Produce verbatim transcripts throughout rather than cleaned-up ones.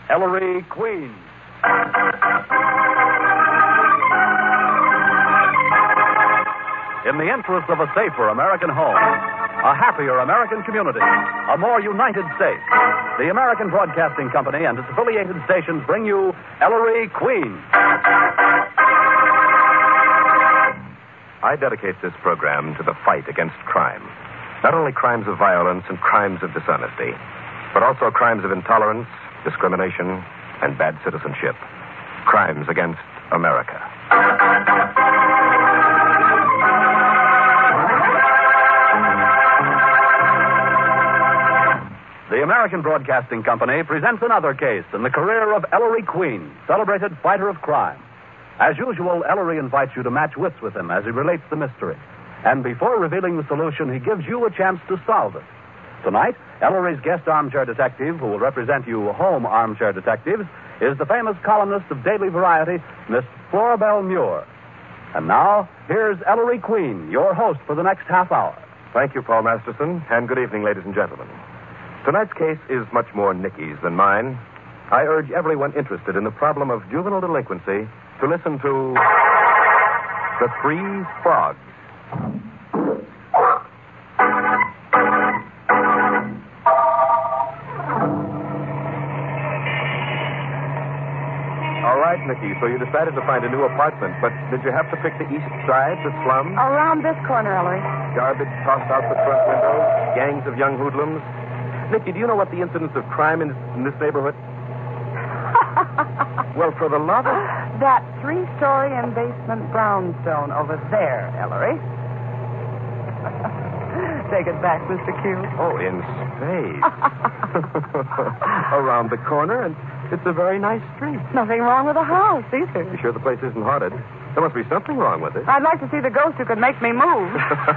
Ellery Queen. In the interest of a safer American home, a happier American community, a more united state, the American Broadcasting Company and its affiliated stations bring you Ellery Queen. I dedicate this program to the fight against crime. Not only crimes of violence and crimes of dishonesty, but also crimes of intolerance, discrimination, and bad citizenship. Crimes against America. The American Broadcasting Company presents another case in the career of Ellery Queen, celebrated fighter of crime. As usual, Ellery invites you to match wits with him as he relates the mystery. And before revealing the solution, he gives you a chance to solve it. Tonight, Ellery's guest armchair detective, who will represent you home armchair detectives, is the famous columnist of Daily Variety, Miss Florabelle Muir. And now, here's Ellery Queen, your host for the next half hour. Thank you, Paul Masterson, and good evening, ladies and gentlemen. Tonight's case is much more Nicky's than mine. I urge everyone interested in the problem of juvenile delinquency to listen to The Three Frogs. All right, Nicky, so you decided to find a new apartment, but did you have to pick the east side, the slums? Around this corner, Ellery. Garbage tossed out the front windows, gangs of young hoodlums. Nicky, do you know what the incidence of crime is in this neighborhood? Well, for the love of... That three-story and basement brownstone over there, Ellery. Take it back, Mister Q. Oh, in space. Around the corner, and it's a very nice street. Nothing wrong with the house, either. You sure the place isn't haunted? There must be something wrong with it. I'd like to see the ghost who could make me move.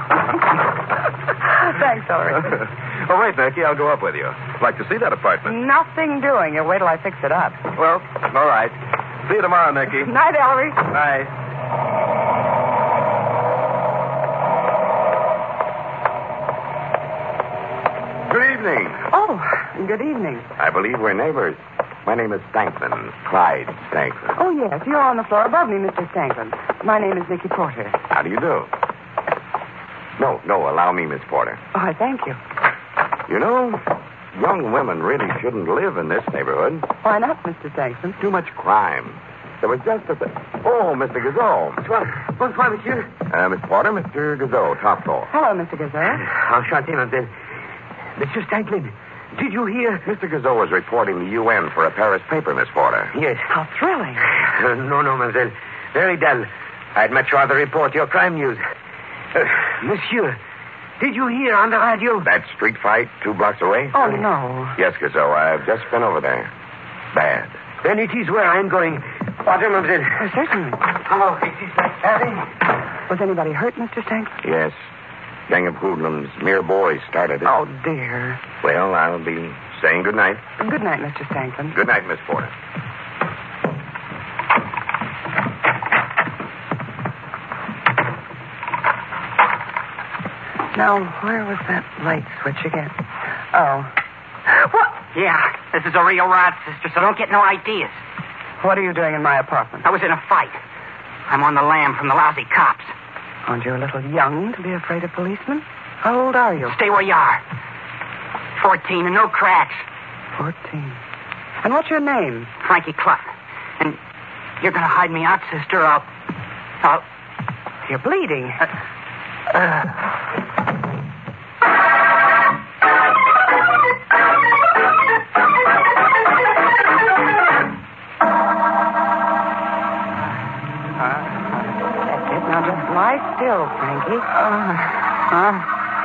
Thanks, Ellery. All right, Nicky, I'll go up with you. Like to see that apartment. Nothing doing. You wait till I fix it up. Well, all right. See you tomorrow, Nicky. Night, Ellery. Night. Good evening. Oh, good evening. I believe we're neighbors. My name is Stanklin, Clyde Stanklin. Oh, yes. You're on the floor above me, Mister Stanklin. My name is Nicky Porter. How do you do? No, no, allow me, Miss Porter. Oh, I thank you. You know, young women really shouldn't live in this neighborhood. Why not, Mister Stanklin? Too much crime. There was just a... Th- oh, Mister Gazot. Bonsoir. Bonsoir, monsieur. Uh, Miss Porter, Mister Gazot, top floor. Hello, Mister Gazelle. Enchanté, mademoiselle. Monsieur Stanklin, did you hear? Mister Gazot was reporting the U N for a Paris paper, Miss Porter. Yes. How thrilling. Uh, no, no, mademoiselle. Very dull. I'd much rather report your crime news. Uh, monsieur, did you hear on the radio? That street fight two blocks away? Oh, no. Yes, Gazot, I've just been over there. Bad. Then it is where I'm going. Pardon, mademoiselle. Oh, certainly. Oh, it is like having... Was anybody hurt, Mister Stanklin? Yes. Gang of hoodlums, mere boys started it. Oh, dear. Well, I'll be saying good night. Good night, Mister Stanklin. Good night, Miss Porter. Now, where was that light switch again? Oh. What? Yeah, this is a real rod, sister, so don't get no ideas. What are you doing in my apartment? I was in a fight. I'm on the lam from the lousy cops. Aren't you a little young to be afraid of policemen? How old are you? Stay where you are. Fourteen and no cracks. Fourteen. And what's your name? Frankie Clough. And you're going to hide me out, sister, or I'll... I'll... You're bleeding. Uh, uh... Now just lie still, Frankie. Uh, uh.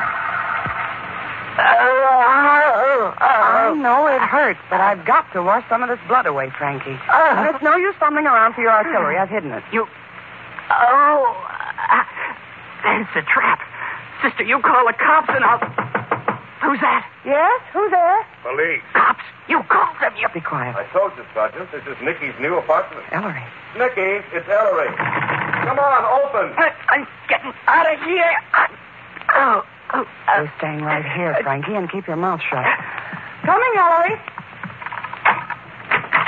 I know it hurts, but I've got to wash some of this blood away, Frankie. Uh, it's no use fumbling around for your artillery. I've hidden it. You... Oh... Uh, it's a trap. Sister, you call the cops and I'll... Who's that? Yes? Who's there? Police. Cops. You called them. You... Be quiet. I told you, Sergeant. This is Nicky's new apartment. Ellery. Nicky, it's Ellery. Come on, open. I, I'm getting out of here. I, oh, oh, uh, You're staying right here, Frankie, and keep your mouth shut. Coming, Ellery.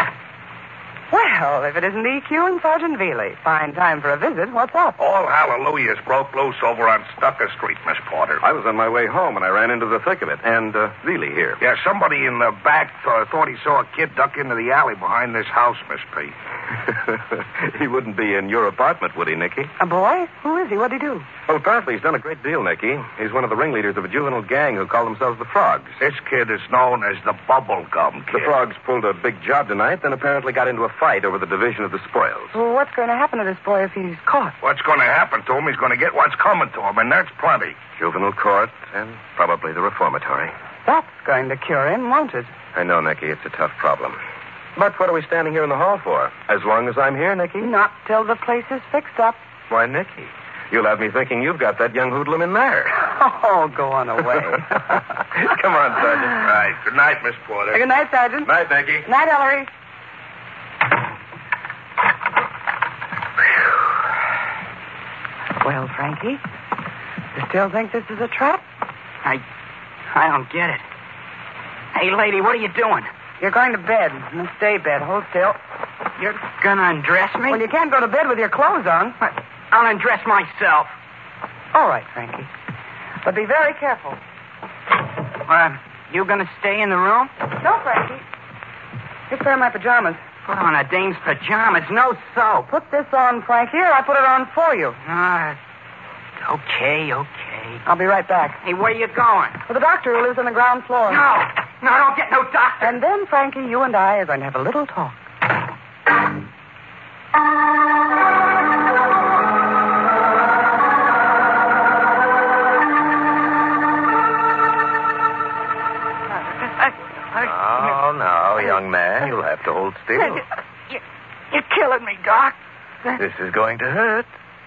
Well, if it isn't E Q and Sergeant Veely. Fine time for a visit. What's up? All hallelujahs broke loose over on Stucker Street, Miss Porter. I was on my way home and I ran into the thick of it. And, uh, Veely here. Yeah, somebody in the back uh, thought he saw a kid duck into the alley behind this house, Miss P. He wouldn't be in your apartment, would he, Nicky? A boy? Who is he? What'd he do? Well, apparently he's done a great deal, Nicky. He's one of the ringleaders of a juvenile gang who call themselves the Frogs. This kid is known as the Bubblegum Kid. The Frogs pulled a big job tonight, then apparently got into a fight over the division of the spoils. Well, what's going to happen to this boy if he's caught? What's going to happen to him? He's going to get what's coming to him, and that's plenty. Juvenile court and probably the reformatory. That's going to cure him, won't it? I know, Nicky. It's a tough problem. But what are we standing here in the hall for? As long as I'm here, Nicky? Not till the place is fixed up. Why, Nicky, you'll have me thinking you've got that young hoodlum in there. Oh, go on away. Come on, Sergeant. Right. Good night, Miss Porter. Good night, Sergeant. Night, Nicky. Good night, Ellery. Well, Frankie, you still think this is a trap? I... I don't get it. Hey, lady, what are you doing? You're going to bed. In the stay bed. Hold still. You're gonna undress me? Well, you can't go to bed with your clothes on. I'll undress myself. All right, Frankie. But be very careful. Uh, you gonna stay in the room? No, Frankie. Just wear my pajamas. Put on a dame's pajamas, no soap. Put this on, Frankie, or I put it on for you. Uh, okay, okay. I'll be right back. Hey, where you going? For the doctor who lives on the ground floor. No, no, don't get no doctor. And then, Frankie, you and I are going to have a little talk. Oh, no, young man. You'll have to hold still. You, you're killing me, Doc. This is going to hurt.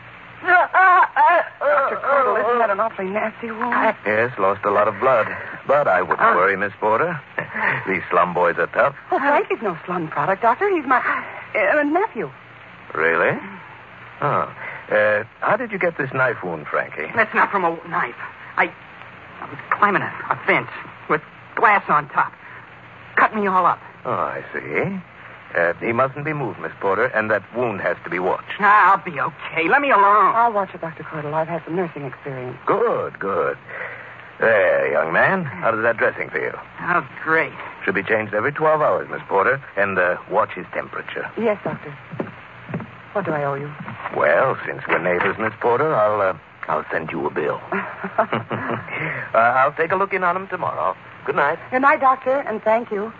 Doctor Cordell, isn't that an awfully nasty wound? Yes, lost a lot of blood. But I wouldn't Oh. worry, Miss Porter. These slum boys are tough. Oh, Frankie's no slum product, Doctor. He's my uh, nephew. Really? Oh. Uh, how did you get this knife wound, Frankie? That's not from a knife. I, I was climbing a, a fence with glass on top. Cut me all up. Oh, I see. Uh, he mustn't be moved, Miss Porter, and that wound has to be watched. I'll be okay. Let me alone. I'll watch it, Doctor Cordell. I've had some nursing experience. Good, good. There, young man. How does that dressing feel? Oh, great. Should be changed every twelve hours, Miss Porter, and uh, watch his temperature. Yes, Doctor. What do I owe you? Well, since we're neighbors, Miss Porter, I'll uh, I'll send you a bill. uh, I'll take a look in on him tomorrow. Good night. Good night, Doctor, and thank you.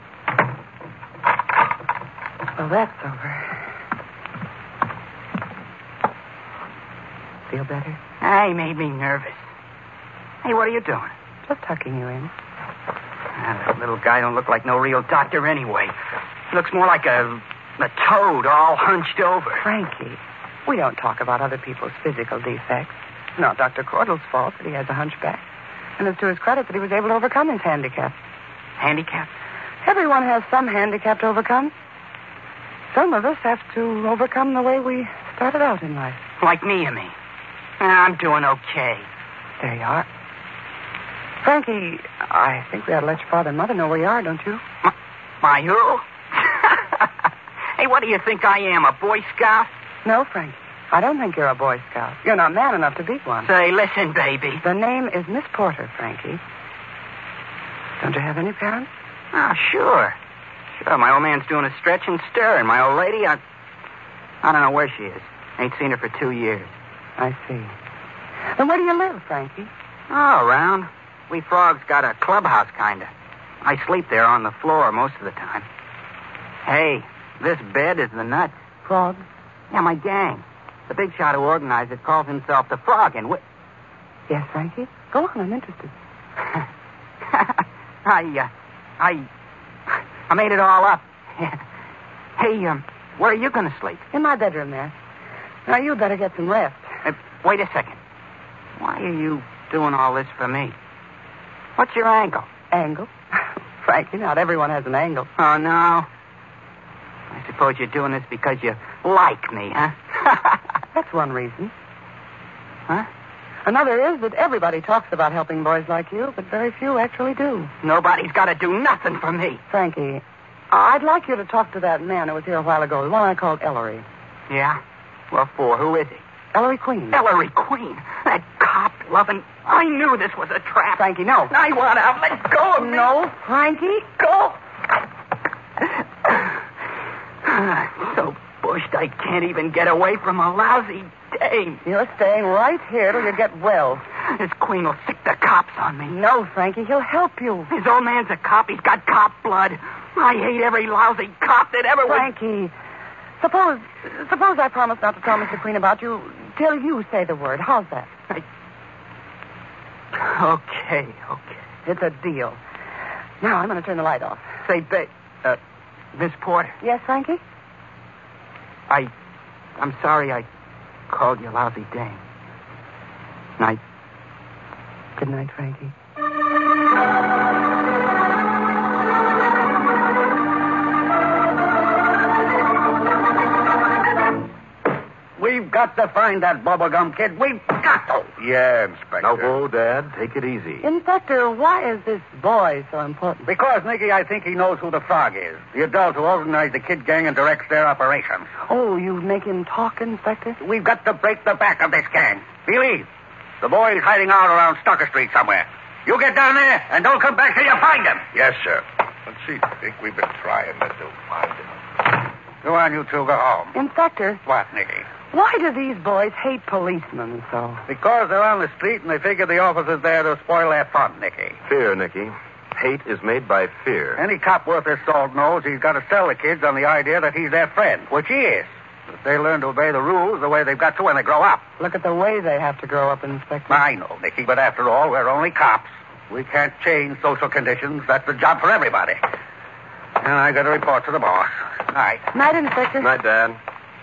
Well, that's over. Feel better? He made me nervous. Hey, what are you doing? Just tucking you in. Ah, that little guy don't look like no real doctor anyway. He looks more like a, a toad all hunched over. Frankie, we don't talk about other people's physical defects. It's not Doctor Cordell's fault that he has a hunchback. And it's to his credit that he was able to overcome his handicap. Handicap? Everyone has some handicap to overcome. Some of us have to overcome the way we started out in life. Like me, you mean? I'm doing okay. There you are. Frankie, I think we ought to let your father and mother know where you are, don't you? My, my who? Hey, what do you think I am, a Boy Scout? No, Frankie. I don't think you're a Boy Scout. You're not man enough to be one. Say, listen, baby. The name is Miss Porter, Frankie. Don't you have any parents? Oh, sure. Sure, my old man's doing a stretch and stir, and my old lady, I... I don't know where she is. Ain't seen her for two years. I see. Then where do you live, Frankie? Oh, around. We Frogs got a clubhouse, kinda. I sleep there on the floor most of the time. Hey, this bed is the nuts. Frogs? Yeah, my gang. The big shot who organized it calls himself the Frog, and we... Yes, Frankie? Go on, I'm interested. I, uh, I... I made it all up. Hey, um, where are you going to sleep? In my bedroom there. Now, you better get some rest. Uh, wait a second. Why are you doing all this for me? What's your angle? Angle? Frankie, not everyone has an angle. Oh, no. I suppose you're doing this because you like me, huh? That's one reason. Huh? Another is that everybody talks about helping boys like you, but very few actually do. Nobody's got to do nothing for me. Frankie, I'd like you to talk to that man who was here a while ago, the one I called Ellery. Yeah? What for? Who is he? Ellery Queen. Ellery Queen. That cop-loving... I knew this was a trap. Frankie, no. I want out. Let go of me. No, Frankie. Go. I'm so bushed I can't even get away from a lousy dame. You're staying right here till you get well. This Queen will sick the cops on me. No, Frankie, he'll help you. His old man's a cop. He's got cop blood. I hate every lousy cop that ever was... Frankie, suppose, suppose I promise not to tell Mister Queen about you till you say the word. How's that? I... Okay, okay. It's a deal. Now, I'm going to turn the light off. Say, ba- uh, Miss Porter. Yes, Frankie? I... I'm sorry I called you lousy dame. Night. Good night, Frankie. We've got to find that bubblegum kid. We've got to. Yeah, Inspector. Now, whoa, Dad. Take it easy. Inspector, why is this boy so important? Because, Nicky, I think he knows who the frog is. The adult who organized the kid gang and directs their operations. Oh, you make him talk, Inspector? We've got to break the back of this gang. Believe. The boy is hiding out around Stocker Street somewhere. You get down there and don't come back till you find him. Yes, sir. Let's see. I think we've been trying to do find him. Go on, you two. Go home. Inspector, What, Nicky? why do these boys hate policemen so? Because they're on the street and they figure the officer's there to spoil their fun, Nicky. Fear, Nicky. Hate is made by fear. Any cop worth his salt knows he's got to sell the kids on the idea that he's their friend, which he is. If they learn to obey the rules the way they've got to when they grow up. Look at the way they have to grow up, Inspector. I know, Nicky, but after all, we're only cops. We can't change social conditions. That's the job for everybody. And I got to report to the boss. Night. Night, Inspector. Night, Dad.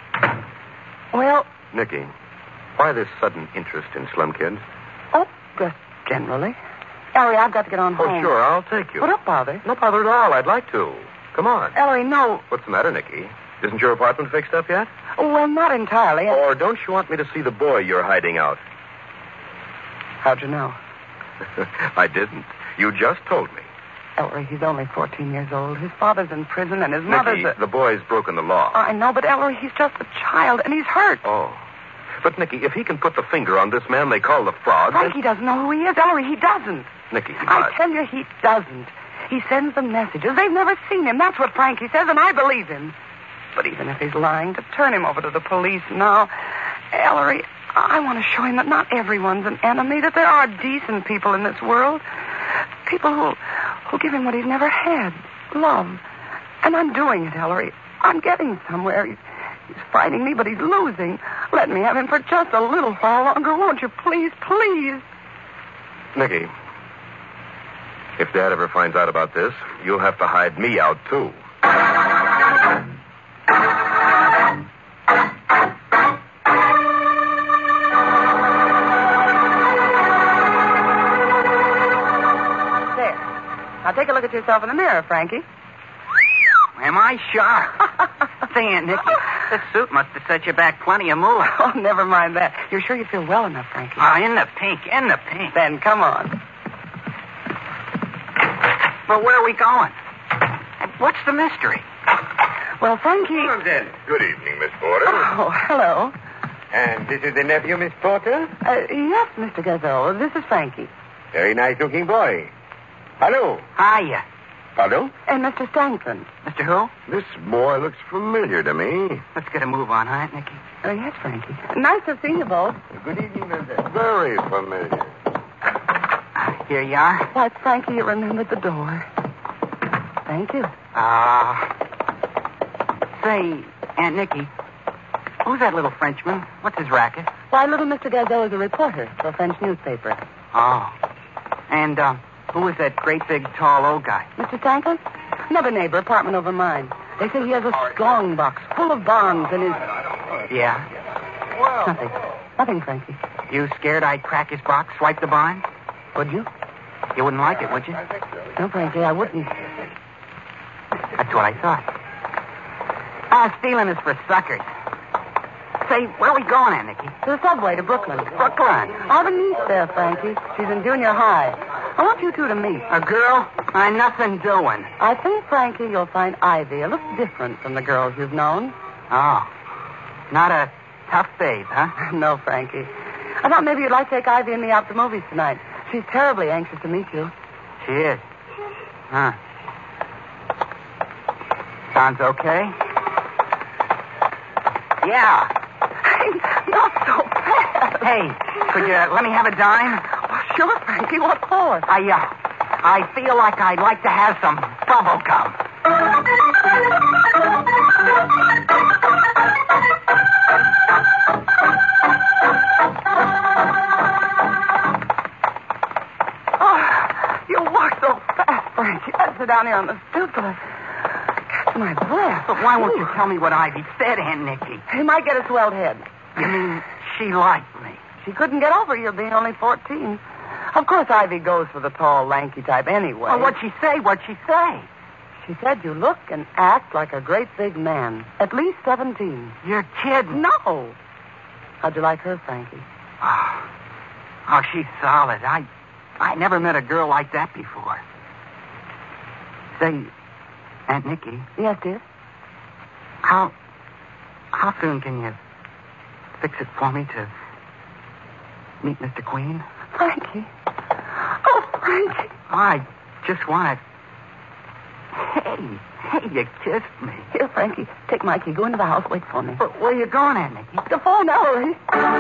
Well, Nicky, why this sudden interest in slum kids? oh, just generally. Ellery, I've got to get on Oh, home. sure, I'll take you. Well, don't bother. No bother at all. I'd like to. Come on. Ellery, no. What's the matter, Nicky? Isn't your apartment fixed up yet? Well, not entirely. Or don't you want me to see the boy you're hiding out? How'd you know? I didn't. You just told me. Ellery, he's only fourteen years old. His father's in prison and his mother's... Nicky, a... the boy's broken the law. I know, but Ellery, he's just a child, and he's hurt. Oh. But, Nicky, if he can put the finger on this man they call the frog... Frankie doesn't know who he is. Ellery, he doesn't. Nicky, he I must. tell you, he doesn't. He sends them messages. They've never seen him. That's what Frankie says, and I believe him. But even if he's lying, to turn him over to the police now... Ellery, I want to show him that not everyone's an enemy, that there are decent people in this world. People who, who give him what he's never had, love. And I'm doing it, Ellery. I'm getting somewhere. He's, he's fighting me, but he's losing. Let me have him for just a little while longer, won't you? Please, please. Nicky, if Dad ever finds out about this, you'll have to hide me out, too. Now take a look at yourself in the mirror, Frankie. Am I sharp? Say, Aunt Nicky, this suit must have set you back plenty of moolah. Oh, never mind that. You're sure you feel well enough, Frankie? Oh, in the pink, in the pink. Then come on. But where are we going? What's the mystery? Well, Frankie... Comes in. Good evening, Miss Porter. Oh, hello. And this is the nephew, Miss Porter? Uh, yes, Mister Gazelle. This is Frankie. Very nice-looking boy. Hello. Hiya. Hello? And Mister Stanton. Mister Who? This boy looks familiar to me. Let's get a move on, huh, Aunt Nicky? Oh, yes, Frankie. Nice to have seen you both. Good evening, Mister Very familiar. Uh, here you are. Why, Frankie, you remembered the door. Thank you. Ah. Uh, say, Aunt Nicky, who's that little Frenchman? What's his racket? Why, little Mister Gazelle is a reporter for a French newspaper. Oh. And, uh, who is that great big tall old guy? Mister Stanton? Another neighbor, apartment over mine. They say he has a strong box full of bonds in his... Yeah? Nothing. Nothing, Frankie. You scared I'd crack his box, swipe the bond? Would you? You wouldn't like it, would you? No, Frankie, I wouldn't. That's what I thought. Ah, stealing is for suckers. Say, where are we going, Aunt Nicky? To the subway to Brooklyn. Brooklyn. I have a niece there, Frankie. She's in junior high. I want you two to meet. A girl? I'm nothing doing. I think, Frankie, you'll find Ivy a little different from the girls you've known. Oh. Not a tough babe, huh? No, Frankie. I thought maybe you'd like to take Ivy and me out to the movies tonight. She's terribly anxious to meet you. She is. Huh. Sounds okay? Yeah. Hey, not so fast. Hey, could you let me have a dime? Oh, sure, Frankie. What for? I, uh, I feel like I'd like to have some bubble gum. Oh, you walk so fast, Frankie. I sit down here on the stoop till I catch my breath. But why won't you tell me what Ivy said, Aunt Nicky? He might get a swelled head. You mean she liked me? She couldn't get over you being only fourteen. Of course, Ivy goes for the tall, lanky type anyway. Well, what'd she say? What'd she say? She said you look and act like a great big man. At least seventeen. You're kidding. No. How'd you like her, Frankie? Oh, oh she's solid. I I never met a girl like that before. Say, Aunt Nicky. Yes, dear? How, how soon can you fix it for me to meet Mister Queen? Frankie. Oh, Frankie. I just want to... Hey, hey, you kissed me. Here, Frankie, take Mikey. Go into the house. Wait for me. But where you going, Aunt Nicky? To phone Ellery.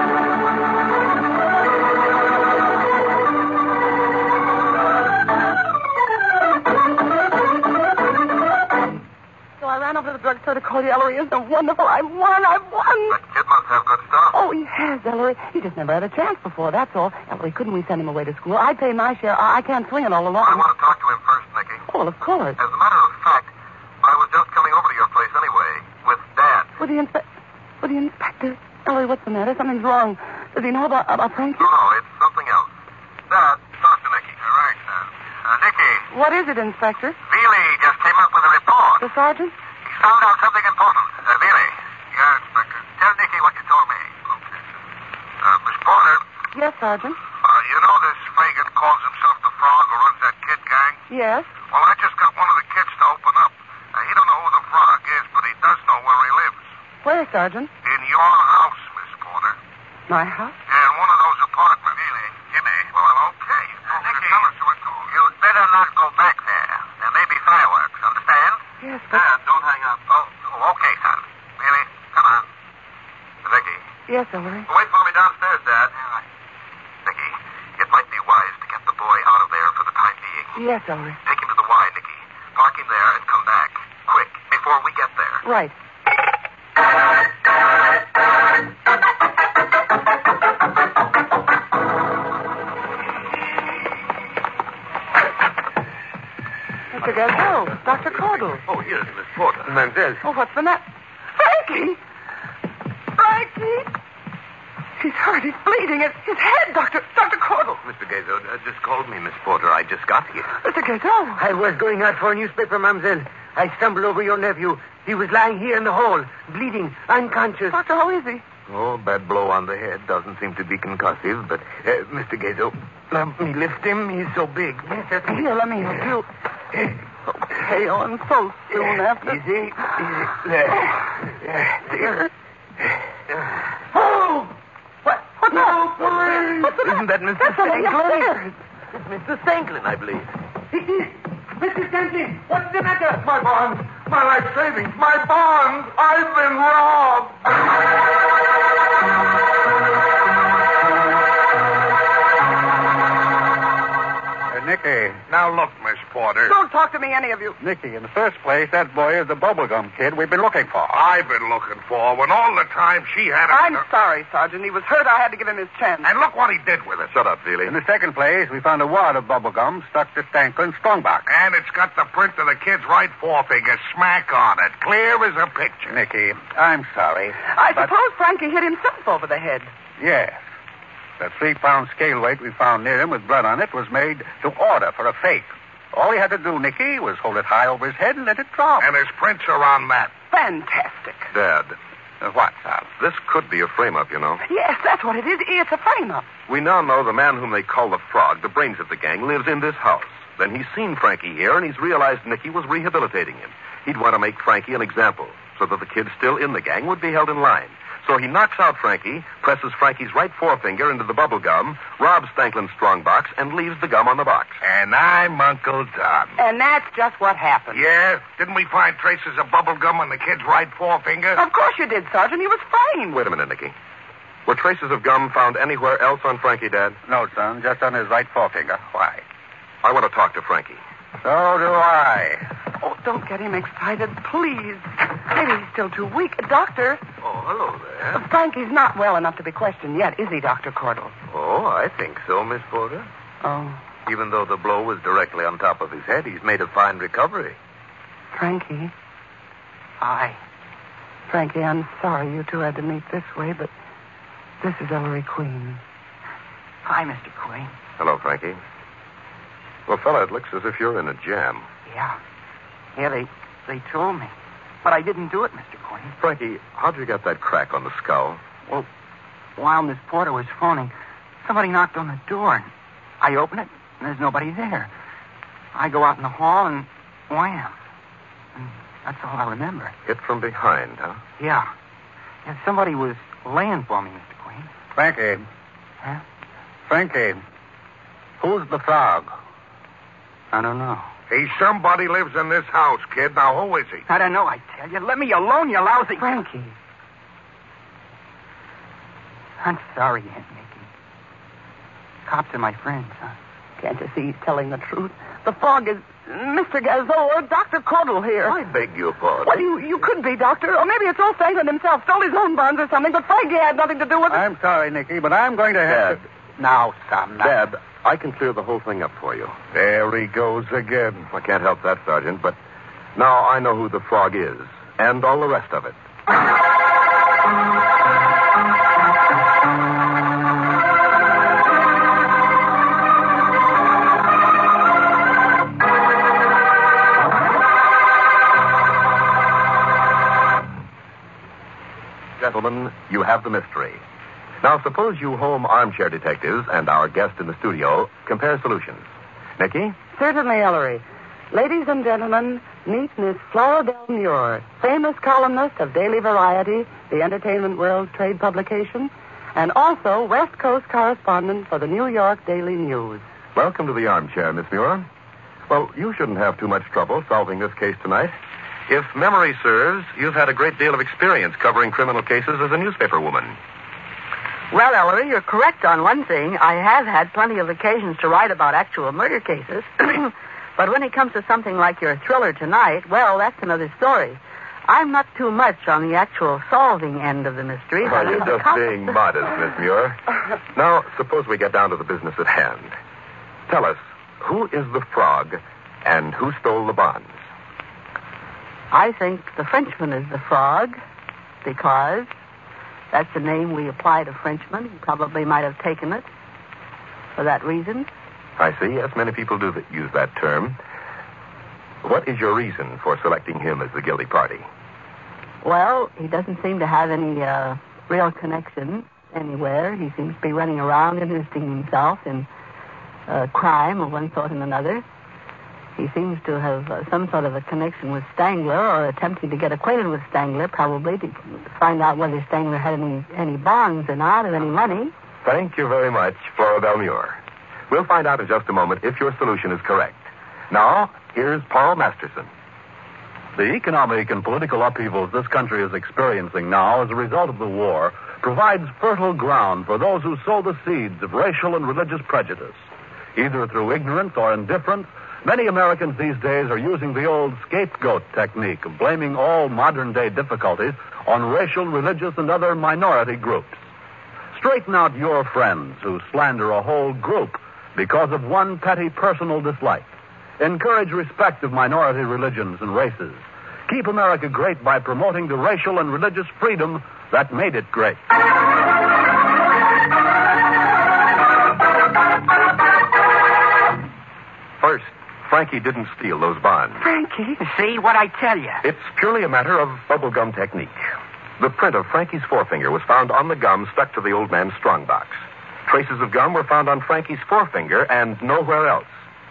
So I ran over to the drugstore to call you, Ellery. Isn't it wonderful? I won. I won. That kid must have good stuff. Oh, he has, Ellery. He just never had a chance before, that's all. Ellery, couldn't we send him away to school? I'd pay my share. I, I can't swing it all alone. I want to talk to him first, Nicky. Oh, well, of course. As a matter of fact, I was just coming over to your place anyway, with Dad. With the inspector? With the inspector? Ellery, what's the matter? Something's wrong. Does he know about, about Frankie? No, no, it's something else. Dad, talk to Nicky. All right, sir. Uh, Nicky. What is it, Inspector? Billy just came up with a report. The sergeant? He found out something important. Uh, Billy. Yeah, Inspector. Tell Nicky what you told me. Okay. Uh, Miss Porter. Yes, Sergeant. Uh, you know this Fagan calls himself the Frog who runs that kid gang? Yes. Well, I just got one of the kids to open up. Uh, he don't know who the Frog is, but he does know where he lives. Where, Sergeant? In your house, Miss Porter. My house? Yeah, in one of those apartments. Really? Jimmy. Well, okay. Oh, Nicky, tell us who it goes. You'd better not go back there. There may be fireworks, understand? Yes, but... Dad, don't hang up. Oh, oh okay, son. Really? Come on. Nicky. Yes, Ellery. Wait for me downstairs, Dad. Nicky, it might be wise to get the boy out of there for the time being. Yes, Ellery. Take him to the Y, Nicky. Park him there and come back. Quick, before we get there. Right. Mister Gazelle, Doctor Cordell. Oh, here's Miss Porter. Mademoiselle. Oh, what's the matter? Frankie! Frankie! He's hurt. He's bleeding. It's his head, Doctor Doctor Cordell. Mister Gazo uh, just called me, Miss Porter. I just got here. Mister Gazelle. I was going out for a newspaper, mademoiselle. I stumbled over your nephew. He was lying here in the hall, bleeding, unconscious. Doctor, how is he? Oh, bad blow on the head. Doesn't seem to be concussive, but uh, Mister Gazo, let me lift him. He's so big. Yes, yes. Here, let me help you. So pale and so soon after. Easy, easy. There. Dear. Oh! What? What's that? What's the Isn't that Mister That's somebody Stanklin? upstairs. It's Mister Stanklin, I believe. Mister Stanklin, what's the matter? My bonds, my life savings, my bonds. I've been robbed. Nicky, now look, Miss Porter. Don't talk to me, any of you. Nicky, in the first place, that boy is the bubblegum kid we've been looking for. I've been looking for when all the time she had a... I'm sorry, Sergeant. He was hurt. I had to give him his chance. And look what he did with it. Shut up, Feely. In the second place, we found a wad of bubblegum stuck to Stanklin's strongbox. And it's got the print of the kid's right forefinger smack on it. Clear as a picture. Nicky, I'm sorry. I but... suppose Frankie hit himself over the head. Yes. The three-pound scale weight we found near him with blood on it was made to order for a fake. All he had to do, Nicky, was hold it high over his head and let it drop. And his prints are on that. Fantastic. Dad, Uh, what, Sal? this could be a frame-up, you know. Yes, that's what it is. It's a frame-up. We now know the man whom they call the Frog, the brains of the gang, lives in this house. Then he's seen Frankie here, and he's realized Nicky was rehabilitating him. He'd want to make Frankie an example, so that the kid still in the gang would be held in line. So he knocks out Frankie, presses Frankie's right forefinger into the bubble gum, robs Stanklin's strongbox, and leaves the gum on the box. And I'm Uncle Tom. And that's just what happened. Yeah? Didn't we find traces of bubble gum on the kid's right forefinger? Of course you did, Sergeant. He was framed. Wait a minute, Nicky. Were traces of gum found anywhere else on Frankie, Dad? No, son, just on his right forefinger. Why? I want to talk to Frankie. So do I. Oh, don't get him excited, please. Maybe he's still too weak. Doctor. Oh, hello there. Frankie's not well enough to be questioned yet, is he, Doctor Cordell? Oh, I think so, Miss Porter. Oh, Even though the blow was directly on top of his head, he's made a fine recovery. Frankie. Hi. Frankie, I'm sorry you two had to meet this way, but this is Ellery Queen. Hi, Mister Queen. Hello, Frankie. Well, fella, it looks as if you're in a jam. Yeah. Yeah, they they told me. But I didn't do it, Mister Queen. Frankie, how'd you get that crack on the skull? Well, while Miss Porter was phoning, somebody knocked on the door. And I open it, and there's nobody there. I go out in the hall, and wham. And that's all I remember. Hit from behind, huh? Yeah. And somebody was laying for me, Mister Queen. Frankie. Huh? Frankie. Who's the frog? I don't know. He's somebody lives in this house, kid. Now, who is he? I don't know, I tell you. Let me alone, you lousy... Frankie. I'm sorry, Aunt Nicky. Cops are my friends, huh? Can't you see he's telling the truth? The fog is... Mister Gazzo or Doctor Cordell here. I beg your pardon. Well, you, you could be, Doctor. Or maybe it's all Stanton himself. Stole his own bonds or something, but Frankie had nothing to do with it. I'm sorry, Nicky, but I'm going to have Dad. to... Now, son. Now. Dad, I can clear the whole thing up for you. There he goes again. I can't help that, Sergeant, but now I know who the frog is, and all the rest of it. Gentlemen, you have the mystery. Now, suppose you home armchair detectives and our guest in the studio compare solutions. Nicky? Certainly, Ellery. Ladies and gentlemen, meet Miss Flora Del Muir, famous columnist of Daily Variety, the Entertainment World trade publication, and also West Coast correspondent for the New York Daily News. Welcome to the armchair, Miss Muir. Well, you shouldn't have too much trouble solving this case tonight. If memory serves, you've had a great deal of experience covering criminal cases as a newspaper woman. Well, Ellery, you're correct on one thing. I have had plenty of occasions to write about actual murder cases. But when it comes to something like your thriller tonight, well, that's another story. I'm not too much on the actual solving end of the mystery. Well, you're just being modest, Miss Muir. Now, suppose we get down to the business at hand. Tell us, who is the frog and who stole the bonds? I think the Frenchman is the frog because that's the name we apply to Frenchmen. He probably might have taken it for that reason. I see. Yes, many people do th- use that term. What is your reason for selecting him as the guilty party? Well, he doesn't seem to have any uh, real connection anywhere. He seems to be running around interesting himself in uh, crime of one sort and another. He seems to have uh, some sort of a connection with Stangler, or attempting to get acquainted with Stangler, probably, to find out whether Stangler had any, any bonds or not, or any money. Thank you very much, Flora Del Muir. We'll find out in just a moment if your solution is correct. Now, here's Paul Masterson. The economic and political upheavals this country is experiencing now as a result of the war provides fertile ground for those who sow the seeds of racial and religious prejudice. Either through ignorance or indifference, many Americans these days are using the old scapegoat technique of blaming all modern-day difficulties on racial, religious, and other minority groups. Straighten out your friends who slander a whole group because of one petty personal dislike. Encourage respect of minority religions and races. Keep America great by promoting the racial and religious freedom that made it great. First, Frankie didn't steal those bonds. Frankie? See what I tell you. It's purely a matter of bubblegum technique. The print of Frankie's forefinger was found on the gum stuck to the old man's strongbox. Traces of gum were found on Frankie's forefinger and nowhere else.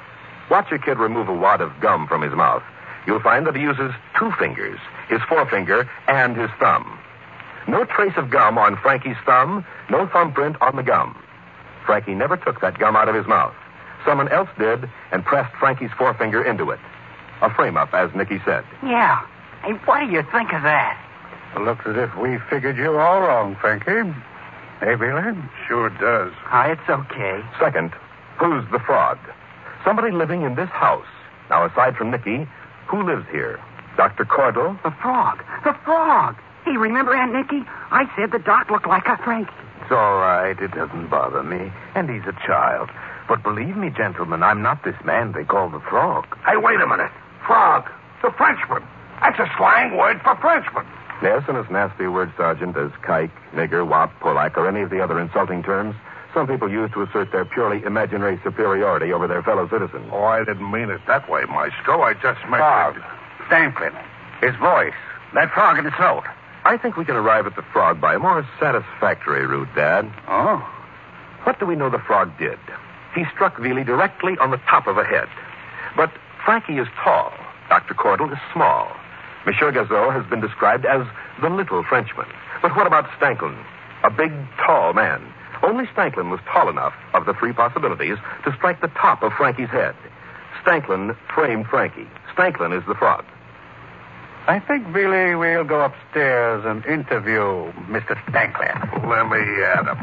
Watch a kid remove a wad of gum from his mouth. You'll find that he uses two fingers, his forefinger and his thumb. No trace of gum on Frankie's thumb, no thumbprint on the gum. Frankie never took that gum out of his mouth. Someone else did and pressed Frankie's forefinger into it. A frame-up, as Nicky said. Yeah. Hey, what do you think of that? It looks as if we figured you all wrong, Frankie. Hey, Billy? Sure does. Oh, it's okay. Second, who's the frog? Somebody living in this house. Now, aside from Nicky, who lives here? Doctor Cordell? The frog. The frog. Hey, remember Aunt Nicky? I said the doc looked like a Frankie. It's all right. It doesn't bother me. And he's a child. But believe me, gentlemen, I'm not this man they call the frog. Hey, wait a minute. Frog. The Frenchman. That's a slang word for Frenchman. Yes, and as nasty a word, Sergeant, as kike, nigger, wop, Polak, or any of the other insulting terms some people use to assert their purely imaginary superiority over their fellow citizens. Oh, I didn't mean it that way, Maestro. I just meant... Frog. Stanklin. His voice. That frog in his throat. I think we can arrive at the frog by a more satisfactory route, Dad. Oh? What do we know the frog did? He struck Veely directly on the top of a head. But Frankie is tall. Doctor Cordell is small. Monsieur Gazot has been described as the little Frenchman. But what about Stanklin? A big, tall man. Only Stanklin was tall enough, of the three possibilities, to strike the top of Frankie's head. Stanklin framed Frankie. Stanklin is the frog. I think, Billy, we'll go upstairs and interview Mister Stanklin. Let me at him.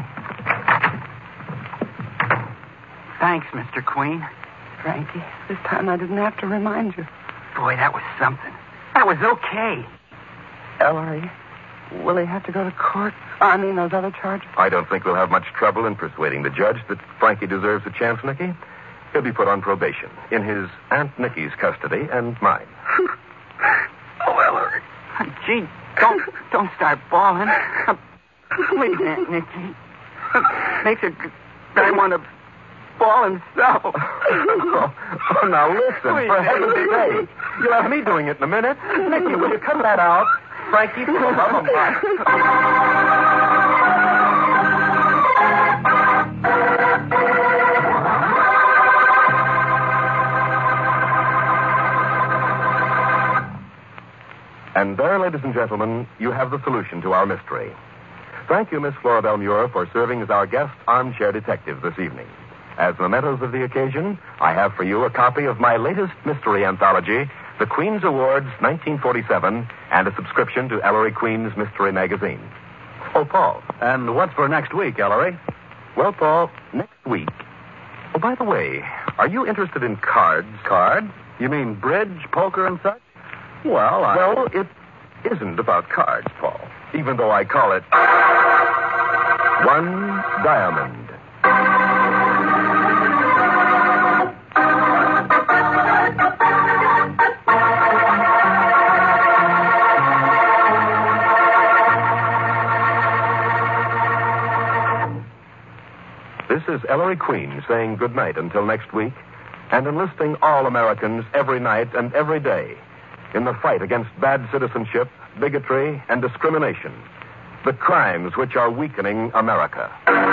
Thanks, Mister Queen. Frankie, this time I didn't have to remind you. Boy, that was something. That was okay. Ellery, will he have to go to court? I mean, those other charges? I don't think we'll have much trouble in persuading the judge that Frankie deserves a chance, Nicky. He'll be put on probation in his Aunt Nicky's custody and mine. Oh, Ellery. Gee, don't, don't start bawling. Please, Aunt Nicky. Makes a guy want to bawl himself. oh, oh, now listen, Please, for heaven's sake. You'll have me doing it in a minute. Nicky, will you cut that out? Frankie, for the love of God. And there, ladies and gentlemen, you have the solution to our mystery. Thank you, Miss Floribel Muir, for serving as our guest armchair detective this evening. As mementos of the occasion, I have for you a copy of my latest mystery anthology, The Queen's Awards nineteen forty-seven, and a subscription to Ellery Queen's Mystery Magazine. Oh, Paul. And what's for next week, Ellery? Well, Paul, next week... Oh, by the way, are you interested in cards? Cards? You mean bridge, poker, and such? Well, I... Well, it isn't about cards, Paul, even though I call it One Diamond. This is Ellery Queen saying good night until next week and enlisting all Americans every night and every day in the fight against bad citizenship, bigotry, and discrimination, the crimes which are weakening America.